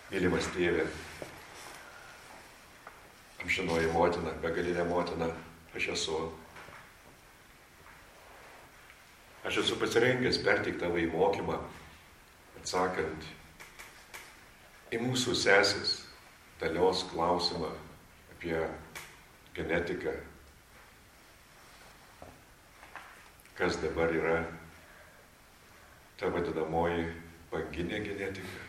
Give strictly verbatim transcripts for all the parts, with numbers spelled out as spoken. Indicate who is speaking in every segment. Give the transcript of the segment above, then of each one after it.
Speaker 1: Mylimas tėve, amžinoji motina, begalinė motina, aš esu. Aš esu pasirengęs perteikti tavo į mokymą, atsakant į mūsų sesės Dalios klausimą apie genetiką. Kas dabar yra ta vadinamoji banginė genetika?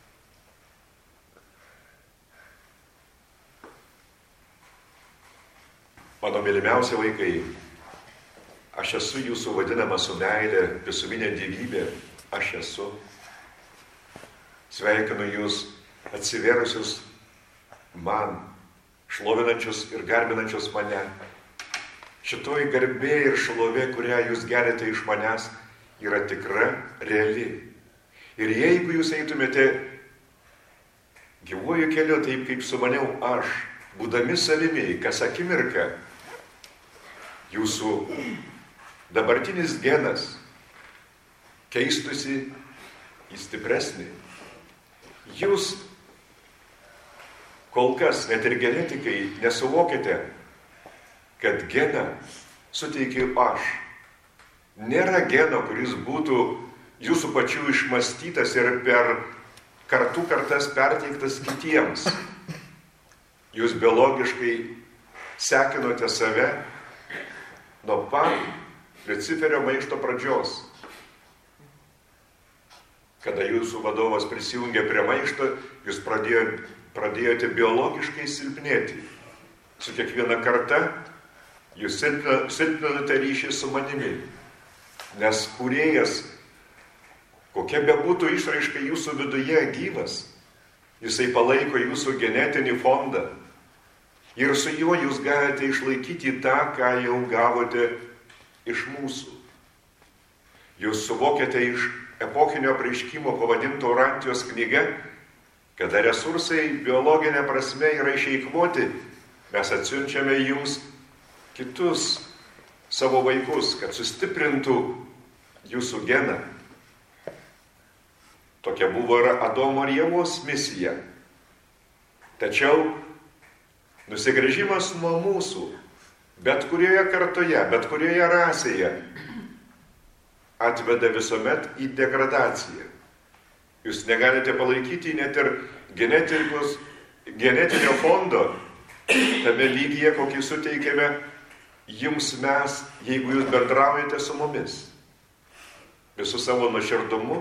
Speaker 1: Mano mylimiausi vaikai, aš esu jūsų vadinama su meilė, visuminė gyvybė, aš esu. Sveikinu jūs atsiverusius man, šlovinančius ir garbinančius mane. Šitoji garbė ir šlovė, kurią jūs gerite iš manęs, yra tikra, reali. Ir jeigu jūs eitumėte gyvuoju keliu taip, kaip sumaniau aš, būdami savimi, kas akimirką, jūsų dabartinis genas keistusi į stipresnį. Jūs kol kas, net ir genetikai, nesuvokite, kad geną suteikiu aš. Nėra geno, kuris būtų jūsų pačių išmastytas ir per kartų kartas perteiktas kitiems. Jūs biologiškai sekinote save nuo pat Luciferio maišto pradžios. Kada jūsų vadovas prisijungė prie maišto, jūs pradėjote, pradėjote biologiškai silpnėti. Su kiekviena karta jūs silpninote ryšį su manimi. Nes kūrėjas, kokia bebūtų išraiška jūsų viduje gyvas, jisai palaiko jūsų genetinį fondą. Ir su juo jūs galite išlaikyti tą, ką jau gavote iš mūsų. Jūs suvokiate iš epochinio apreiškimo pavadinto Orantijos knyga, kada resursai biologinė prasme yra išeikvoti, mes atsiunčiame jums kitus savo vaikus, kad sustiprintų jūsų geną. Tokia buvo ir Adomo ir Ievos misija. Tačiau nusigręžimas nuo mūsų, bet kurioje kartoje, bet kurioje rasėje, atveda visuomet į degradaciją. Jūs negalite palaikyti net ir genetinio fondo tame lygyje, kokį suteikėme jums mes, jeigu jūs bendraujate su mumis. Visų savo nuoširdumu,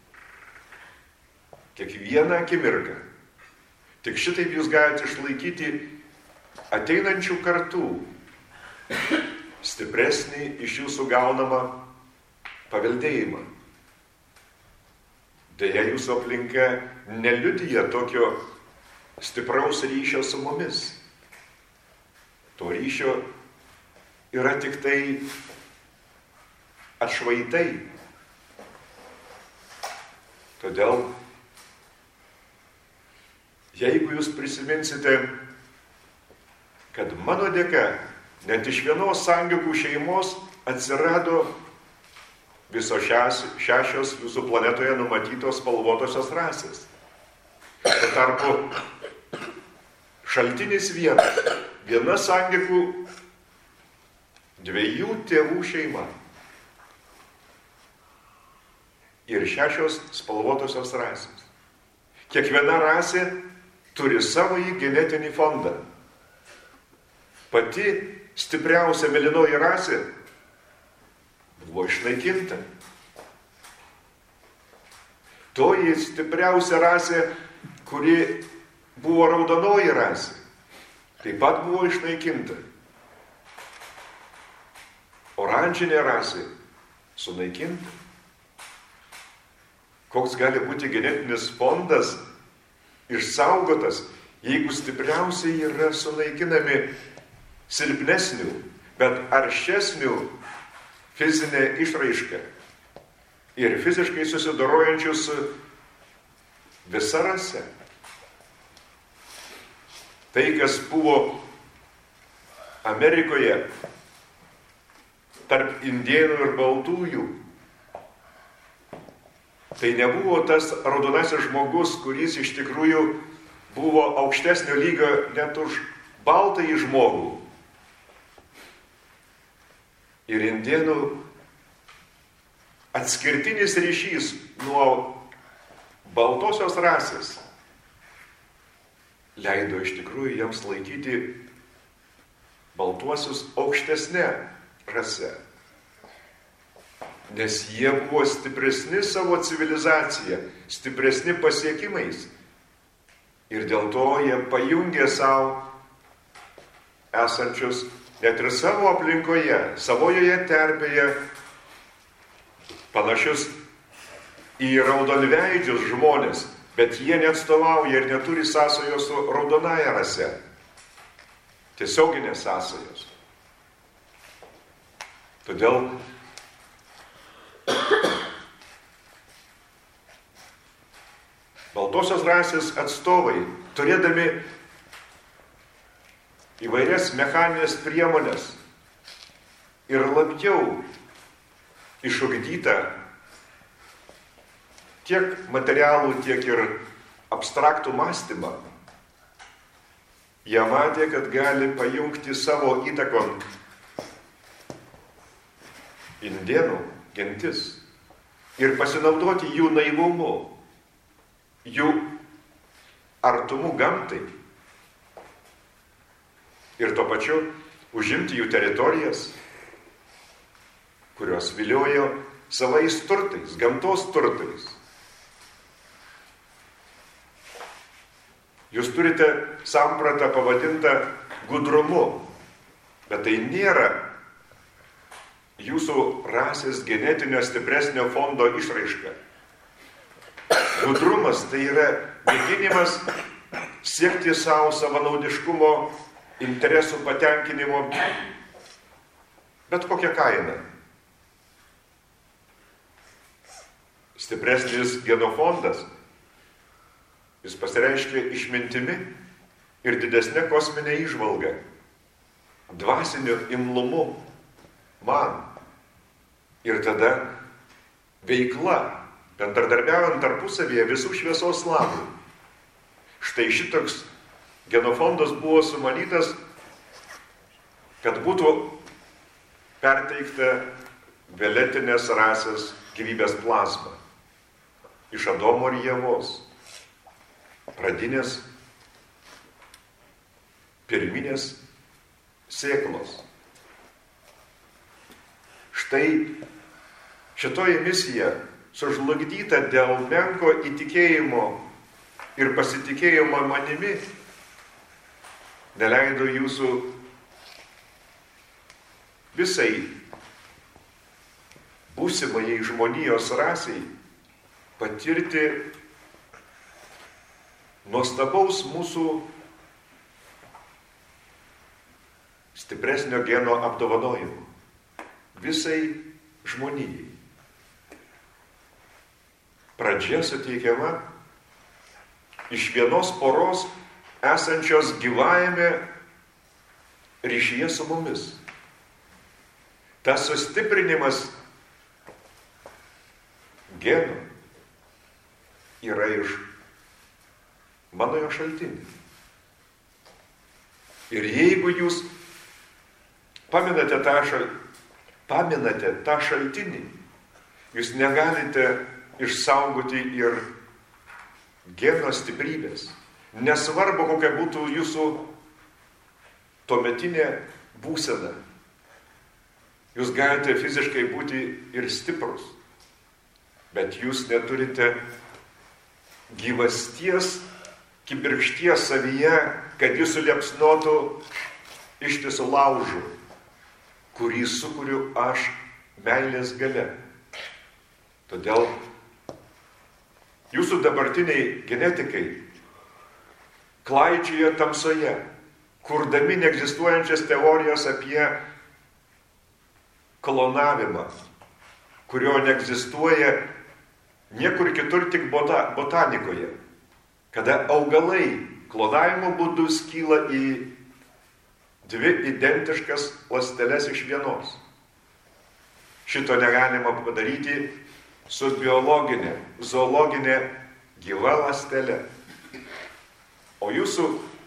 Speaker 1: kiekvieną akimirką. Tik šitaip jūs galite išlaikyti ateinančių kartų stipresnį iš jūsų gaunamą paveldėjimą. Deja, jūsų aplinka neliudija tokio stipraus ryšio su mumis. To ryšio yra tik tai atšvaitai. Todėl, jeigu jūs prisiminsite, kad mano dėka net iš vienos sangiukų šeimos atsirado visos šias, šešios jūsų planetoje numatytos spalvotosios rasės. Tuo tarpu šaltinis vienas, viena sangiukų dviejų tėvų šeima ir šešios spalvotosios rasės. Kiekviena rasė turi savo į genetinį fondą. Pati stipriausia mėlynoji rasė buvo išnaikinta. Toji stipriausia rasė, kuri buvo raudonoji rasė, taip pat buvo išnaikinta. Oranžinė rasė sunaikinta. Koks gali būti genetinis fondas išsaugotas, jeigu stipriausiai yra sunaikinami silpnesnių, bet aršesnių fizinė išraiška ir fiziškai susidorojančių su visa rase. Tai, kas buvo Amerikoje tarp indėnų ir baltųjų, Tai nebuvo tas raudonasis žmogus, kuris iš tikrųjų buvo aukštesnio lygio net už baltąjį žmogų. Ir indėnų atskirtinis ryšys nuo baltosios rasės leido iš tikrųjų jiems laikyti baltuosius aukštesnė rase. Nes jie buvo stipresni savo civilizacija, stipresni pasiekimais. Ir dėl to jie pajungė savo esančius net ir savo aplinkoje, savojoje terpėje, panašius į raudonveidžius žmonės, bet jie neatstovauja ir neturi sąsajos su raudonaja rase. Tiesioginės sąsajos. Todėl baltosios rasės atstovai, turėdami įvairias mechaninės priemonės ir labiau išugdytą tiek materialų, tiek ir abstraktų mąstymą, jie matė, kad gali pajungti savo įtakon indėnų gentis ir pasinaudoti jų naivumu, jų artumu gamtai ir tuo pačiu užimti jų teritorijas, kurios viliojo savais turtais, gamtos turtais. Jūs turite sampratą pavadintą gudrumu, bet tai nėra jūsų rasės genetinio stipresnio fondo išraiška. Gudrumas tai yra mėginimas siekti savo savanaudiškumo, interesų patenkinimo, bet kokią kainą. Stipresnis genofondas, jis pasireiškia išmintimi ir didesnė kosminė įžvalga, dvasiniu imlumu man. Ir tada veikla, bendradarbiaujant tarpusavyje visų šviesos labų. Štai šitoks genofondas buvo sumanytas, kad būtų perteikta violetinės rasės gyvybės plazma iš Adomo ir Ievos, pradinės, pirminės sėklos. Štai šitoji misija sužlugdyta dėl menko įtikėjimo ir pasitikėjimo manimi neleido jūsų visai būsimai žmonijos rasiai patirti nuostabaus mūsų stipresnio geno apdovanojimo. Visai žmonijai. Pradžia suteikiama iš vienos poros esančios gyvajame ryšyje su mumis. Tas sustiprinimas genų yra iš manojo šaltinį. Ir jeigu jūs paminate tą, šal... paminate tą šaltinį, jūs negalite išsaugoti ir geno stiprybės. Nesvarbu, kokia būtų jūsų tuometinė būsena. Jūs galite fiziškai būti ir stiprus, bet jūs neturite gyvasties, kibirkšties savyje, kad jūs suliepsnotų ištisų laužų, kurį sukuriu aš meilės galia. Todėl jūsų dabartiniai genetikai klaidžioja tamsoje, kurdami neegzistuojančias teorijas apie klonavimą, kurio neegzistuoja niekur kitur, tik bota, botanikoje, kada augalai klonavimo būdu skyla į dvi identiškas ląsteles iš vienos. Šito negalima padaryti su biologinė, zoologinė gyva ląstele. O jūsų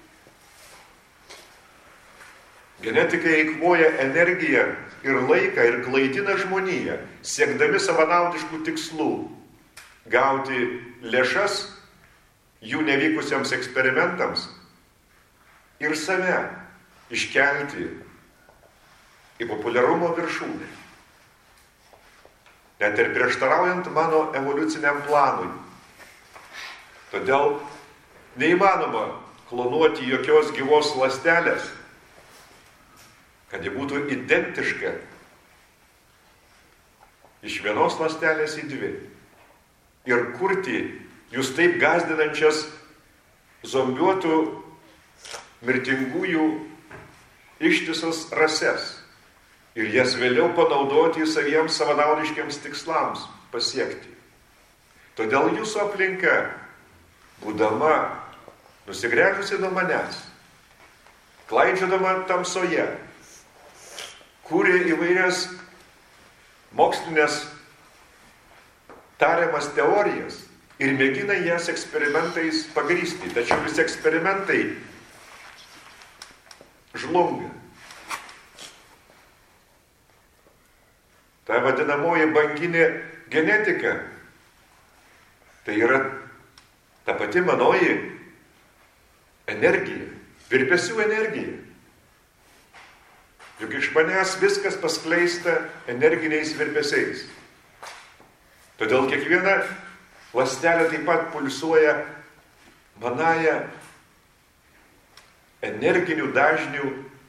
Speaker 1: genetikai eikvoja energiją ir laiką ir klaidina žmoniją, siekdami savanaudiškų tikslų, gauti lėšas jų nevykusiems eksperimentams ir save iškelti į populiarumo viršūnę. Net ir prieštaraujant mano evoliuciniam planui. Todėl neįmanoma klonuoti jokios gyvos ląstelės, kad ji būtų identiška iš vienos ląstelės į dvi. Ir kurti jūs taip gąsdinančias zombiuotų mirtingųjų ištisas rases ir jas vėliau panaudoti saviems savanaudiškiams tikslams pasiekti. Todėl jūsų aplinka, būdama nusigręžusi nuo manęs, klaidžiodama tamsoje, kūrė įvairias mokslinės tariamas teorijas ir mėgina jas eksperimentais pagrįsti. Tačiau visi eksperimentai žlunga. Ta vadinamoji banginė genetika, tai yra ta pati manoji energija, virpesių energija. Juk iš manęs viskas paskleista energiniais virpesiais. Todėl kiekviena ląstelė taip pat pulsuoja manąją energinių dažnių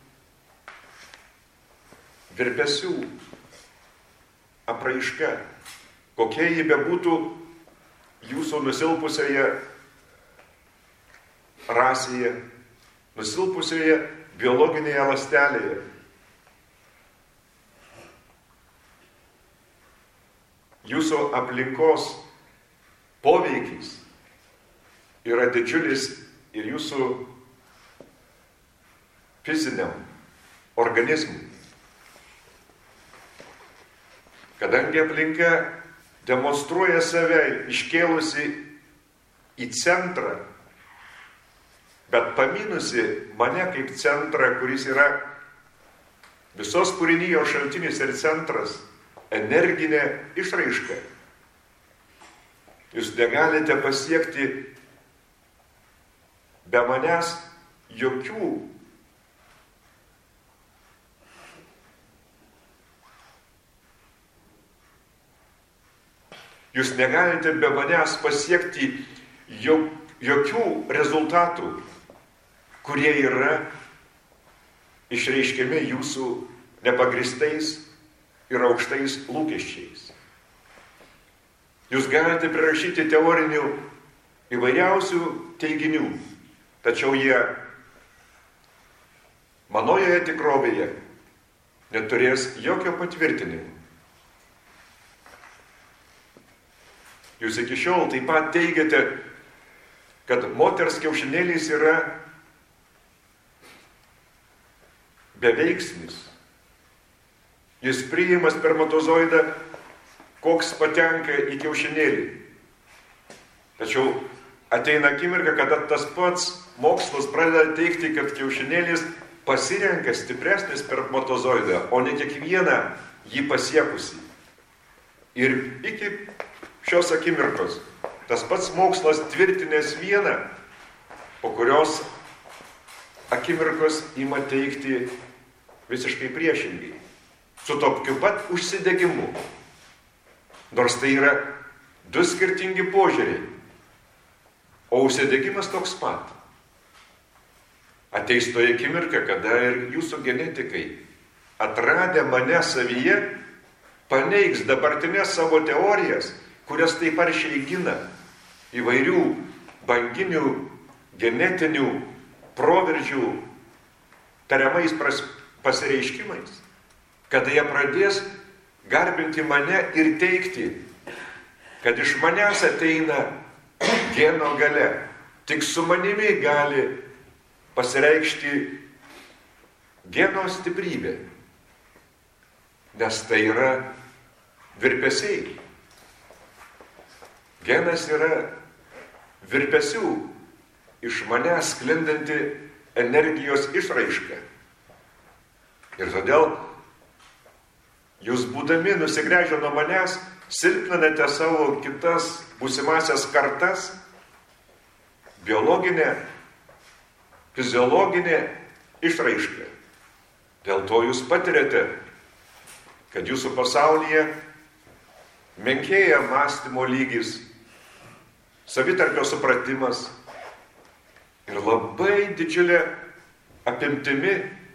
Speaker 1: virpesių apraiška, kokie jį bebūtų jūsų nusilpusioje rasėje, nusilpusioje biologinėje ląstelėje. Jūsų aplinkos poveikis yra didžiulis ir jūsų fiziniam organizmui. Kadangi aplinka demonstruoja save iškėlusi į centrą, bet paminusi mane kaip centrą, kuris yra visos kūrinijos šaltinis ir centras, energinė išraiška. Jūs negalite pasiekti be manęs jokių Jūs negalite be manęs pasiekti jokių rezultatų, kurie yra išreiškiami jūsų nepagristais ir aukštais lūkesčiais. Jūs galite prirašyti teorinių įvairiausių teiginių, tačiau jie manojoje tikrovėje neturės jokio patvirtinimo. Jūs iki šiol taip pat teigiate, kad moters kiaušinėlis yra beveiksmis. Jis priima spermatozoidą, koks patenka į kiaušinėlį. Tačiau ateina akimirka, kada tas pats mokslas pradeda teigti, kad kiaušinėlis pasirenka stipresnį spermatozoidą, o ne kiekvieną jį pasiekusi. Ir iki šios akimirkos tas pats mokslas tvirtinės vieną, po kurios akimirkos ima teikti visiškai priešingai, su tokiu pat užsidegimu. Nors tai yra du skirtingi požiūriai, o užsidegimas toks pat. Ateis toje akimirka, kada ir jūsų genetikai, atradę mane savyje, paneigs dabartinės savo teorijas, kurias taip aršiai gina įvairių banginių, genetinių proveržių tariamais pasireiškimais, kada jie pradės garbinti mane ir teikti, kad iš manęs ateina geno galia, tik su manimi gali pasireikšti geno stiprybė, nes tai yra virpesiai. Genas yra virpesių iš manęs sklindanti energijos išraiška. Ir todėl jūs būdami nusigręžę nuo manęs, silpninate savo kitas būsimasias kartas, biologinė, fiziologinė išraiška. Dėl to jūs patiriate, kad jūsų pasaulyje menkėja mąstymo lygis, savitarpio supratimas ir labai didžiulė apimtimi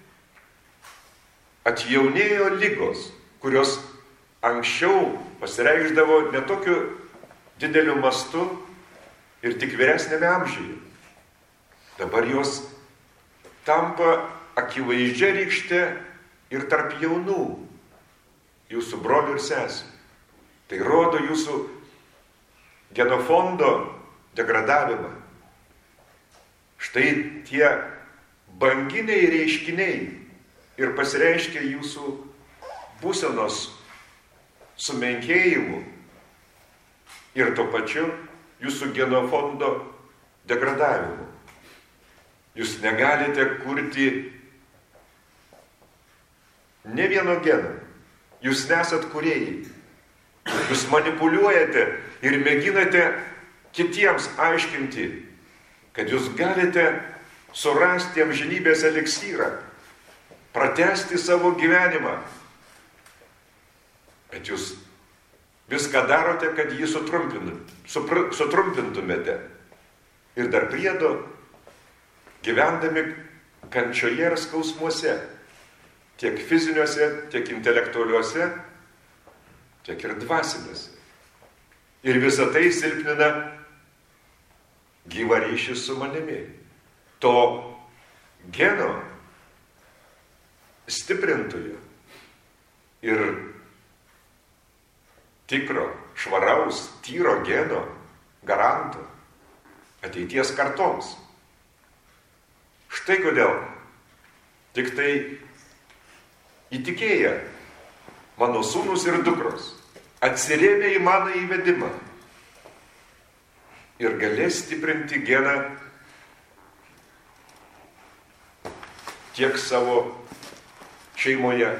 Speaker 1: atjaunėjo lygos, kurios anksčiau pasireikšdavo netokiu dideliu mastu ir tik vyresnėme amžiuje. Dabar jos tampa akivaizdžia rykšte ir tarp jaunų jūsų brolių ir sesių. Tai rodo jūsų genofondo degradavimą. Štai tie banginiai reiškiniai ir pasireiškia jūsų būsenos sumenkėjimu ir tuo pačiu jūsų genofondo degradavimu. Jūs negalite kurti ne vieno geno. Jūs nesat kūrėjai. Jūs manipuliuojate ir mėginate kitiems aiškinti, kad jūs galite surasti amžinybės eliksyrą, pratęsti savo gyvenimą. Bet jūs viską darote, kad jį sutrumpintumėte. Ir dar priedo, gyvendami kančioje ir skausmuose, tiek fiziniuose, tiek intelektualiuose, tiek ir dvasiniuose. Ir visą tai silpnina gyvą ryšį su manimi. To geno stiprintojo ir tikro, švaraus, tyro geno garanto ateities kartoms. Štai kodėl tik tai įtikėję mano sūnus ir dukros atsirėmė į mano įvedimą ir galės stiprinti geną tiek savo šeimoje,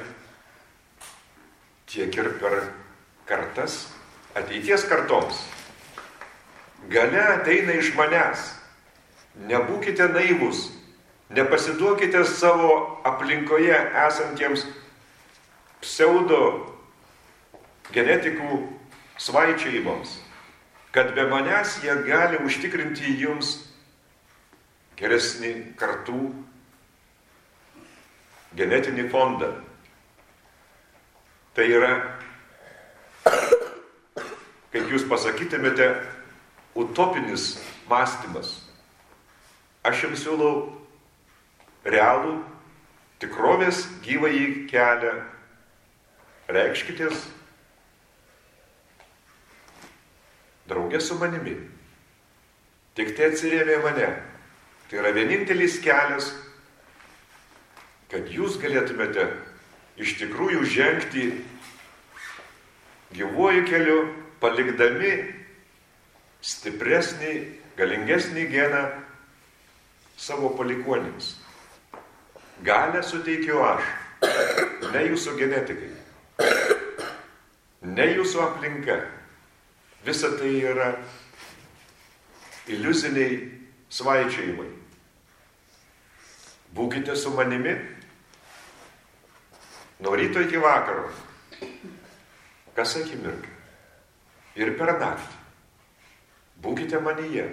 Speaker 1: tiek ir per kartas ateities kartoms. Galia ateina iš manęs. Nebūkite naivūs, nepasiduokite savo aplinkoje esantiems pseudo genetikų svaičiojimams, kad be manęs jie gali užtikrinti jums geresnį kartų genetinį fondą. Tai yra, kaip jūs pasakytumėte, utopinis mąstymas. Aš jums siūlau realų, tikrovės gyvąjį kelią. Reikškitės draugė su manimi. Tik tai atsirėmė mane. Tai yra vienintelis kelias, kad jūs galėtumėte iš tikrųjų žengti gyvuoju keliu, palikdami stipresnį, galingesnį geną savo palikuonims. Galę suteikiu aš, ne jūsų genetikai, ne jūsų aplinka. Visa tai yra iliuziniai svaičiojimai. Būkite su manimi nuo ryto iki vakaro, kas akimirką ir per naktį. Būkite manyje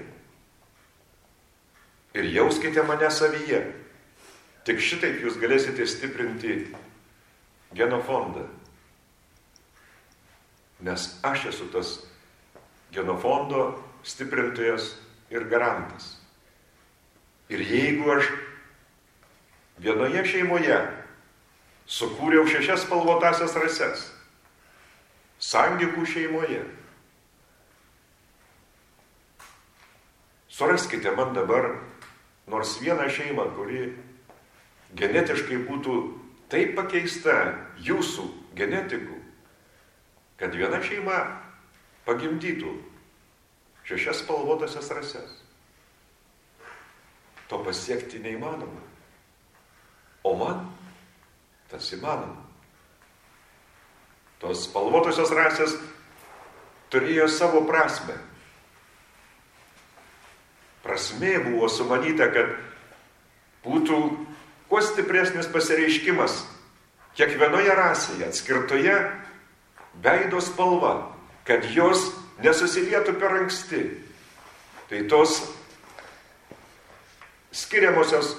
Speaker 1: ir jauskite mane savyje. Tik šitaip jūs galėsite stiprinti genofondą. Nes aš esu tas genofondo stiprintojas ir garantas. Ir jeigu aš vienoje šeimoje sukūriau šešias spalvotasias rases, sangikų šeimoje, suraskite man dabar nors vieną šeimą, kuri genetiškai būtų taip pakeista jūsų genetikų, kad viena šeima pagimdytų šešias spalvotasias rases. To pasiekti neįmanoma. O man tas įmanoma. Tos spalvotosios rasės turėjo savo prasme. Prasmė buvo sumanyta, kad būtų kuo stipresnis pasireiškimas kiekvienoje rasėje, atskirtoje veido spalva, kad jos nesusilietų per anksti. Tai tos skiriamosios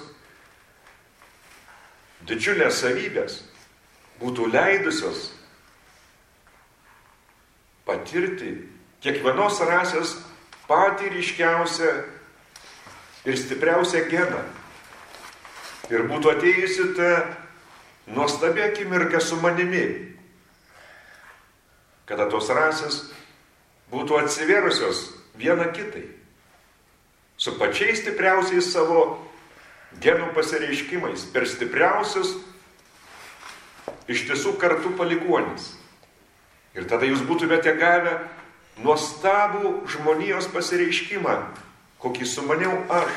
Speaker 1: didžiulės savybės būtų leidusios patirti kiekvienos rasės patį ryškiausią ir stipriausią geną. Ir būtų atėjusi ta nuostabi akimirka su manimi, kada tos rasės būtų atsivėrusios viena kitai, su pačiais stipriausiais savo genų pasireiškimais, per stipriausius iš tiesų kartu palikuonis. Ir tada jūs būtumėte gavę nuostabų žmonijos pasireiškimą, kokį sumaniau aš.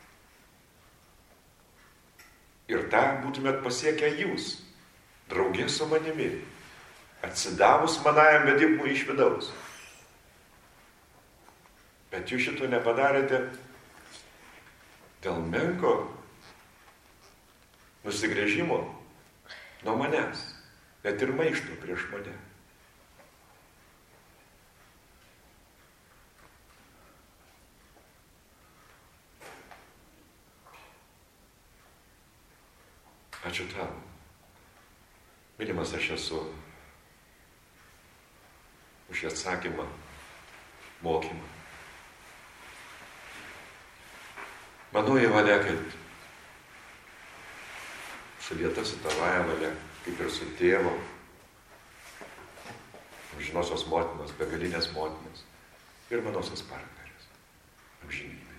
Speaker 1: Ir tą būtumėt pasiekę jūs, draugė su manimi, atsidavus manajam vedimui iš vidaus. Bet jūs šito nepadarėte dėl menko nusigręžimo nuo manęs, net ir maišto prieš mane. Ačiū tau. Mylimas aš esu už atsakymą, mokymą. Manoji valia, kad sulieta su tavąja valia, kaip ir su tėvo, amžinosios motinos, begalinės motinos ir manosios partnerės. Amžinybė.